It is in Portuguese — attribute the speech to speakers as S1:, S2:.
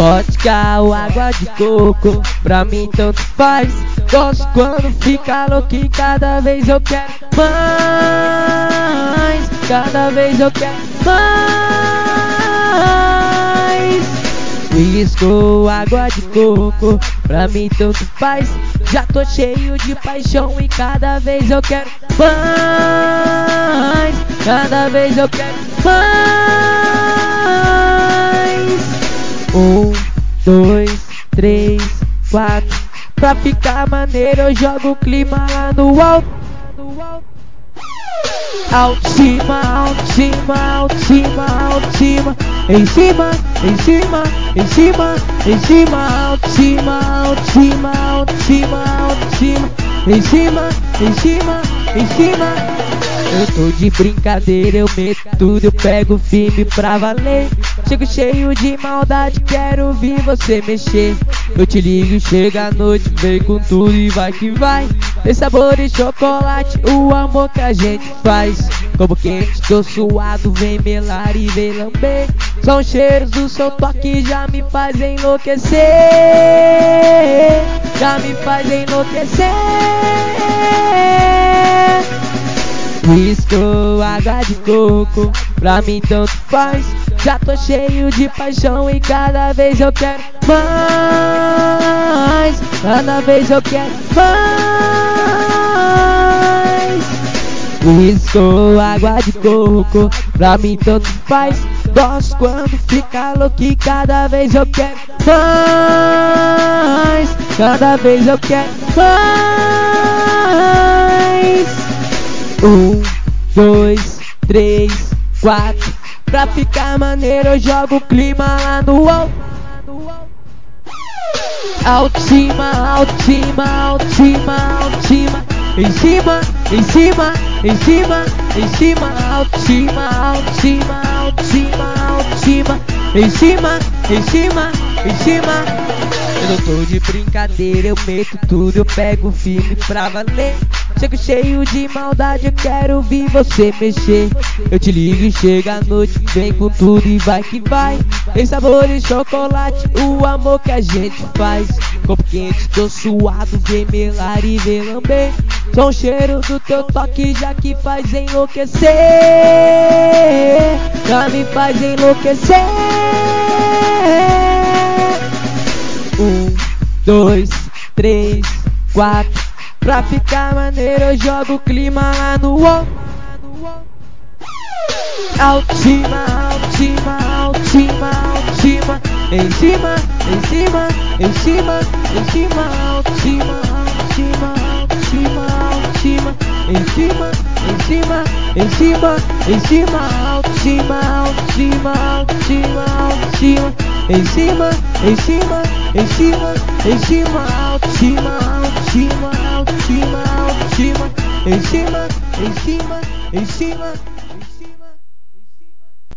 S1: vodka ou água de coco, pra mim tanto faz. Gosto quando fica louco e cada vez eu quero mais. Cada vez eu quero mais. Whisky ou água de coco, pra mim tanto faz. Já tô cheio de paixão e cada vez eu quero mais. Cada vez eu quero mais. 1, 2, 3, 4. Pra ficar maneiro eu jogo o clima lá no alto. Alto, cima, alto, cima, alto, cima, alto, cima. Em cima, em cima, em cima, em cima, alto, cima, alto, cima, alto, cima, alto, cima. Em cima, em cima, em cima. Eu tô de brincadeira, eu meto tudo, eu pego firme pra valer. Chego cheio de maldade, quero ver você mexer. Eu te ligo, chega à noite, vem com tudo e vai que vai. Tem sabor e chocolate, o amor que a gente faz. Como quente, tô suado, vem melar e vem lamber. São cheiros do seu toque, já me faz enlouquecer. Já me faz enlouquecer. Whisky ou água de coco, pra mim tanto faz. Já tô cheio de paixão e cada vez eu quero mais. Cada vez eu quero mais. Whisky ou água de coco, pra mim tanto faz. Gosto quando fica louco e cada vez eu quero mais. Cada vez eu quero mais. 1, 2, 3, 4. Pra ficar maneiro eu jogo o clima lá no alto. Alto, cima, alto, cima, alto, cima, alto, cima. Em cima, em cima, em cima, em cima, alto, cima, alto, cima, alto, cima, alto, cima. Em cima, em cima, em cima. Eu não tô de brincadeira, eu meto tudo, eu pego firme pra valer. Chego cheio de maldade, eu quero ver você mexer. Eu te ligo e chega à noite, vem com tudo e vai que vai. Tem sabor e chocolate, o amor que a gente faz. Corpo quente, tô suado, vem melar e vem lamber. Só o cheiro do teu toque já que faz enlouquecer. Já me faz enlouquecer. 1, 2, 3, 4. Pra ficar maneiro eu jogo o clima lá no alto. Alto, cima, alto, cima, alto, cima, alto, cima. Em cima, em cima, em cima, em cima, alto, cima, alto, cima, alto, cima, alto, cima. Em cima, em cima, em cima, em cima, alto, cima, alto, cima, alto, cima, alto, cima. Em cima, em cima, em cima, em cima, alto, cima, alto, cima, alto, cima, alto, cima. Em cima, em cima, em cima.